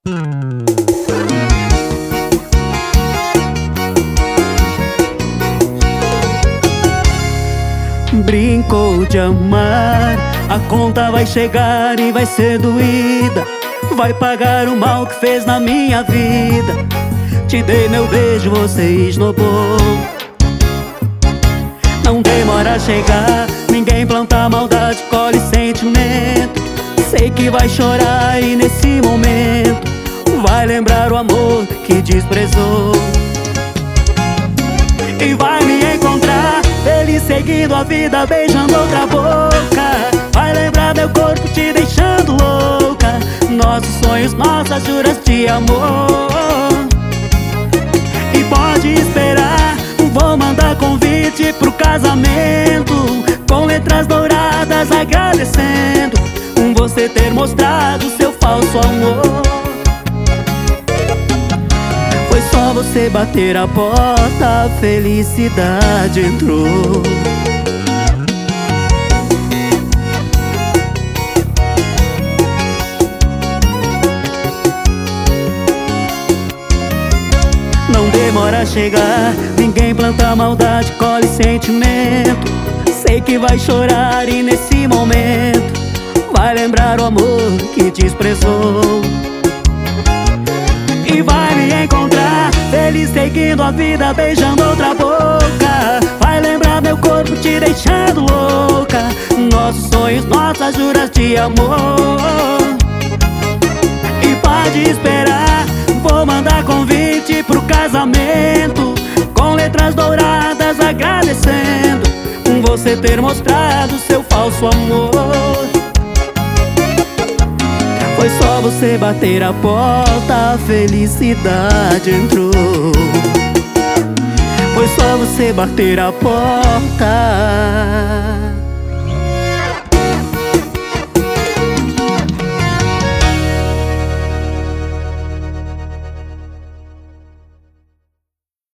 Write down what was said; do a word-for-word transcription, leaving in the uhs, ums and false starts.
Brincou de amar, a conta vai chegar e vai ser doída. Vai pagar o mal que fez na minha vida. Te dei meu beijo, você esnobou. Não demora a chegar, ninguém planta maldade, colhe sentimento. Sei que vai chorar e nesse momento vai lembrar o amor que desprezou. E vai me encontrar feliz seguindo a vida, beijando outra boca. Vai lembrar meu corpo te deixando louca, nossos sonhos, nossas juras de amor. E pode esperar, vou mandar convite pro casamento, com letras douradas agradecendo você ter mostrado seu falso amor. Foi só você bater a porta, a felicidade entrou. Não demora a chegar, ninguém planta maldade, colhe sentimento. Sei que vai chorar e nesse momento vai lembrar o amor que desprezou. E vai me encontrar feliz seguindo a vida, beijando outra boca. Vai lembrar meu corpo te deixando louca, nossos sonhos, nossas juras de amor. E pode esperar, vou mandar convite pro casamento, com letras douradas agradecendo você ter mostrado seu falso amor. Foi só você bater a porta, a felicidade entrou. Foi só você bater a porta.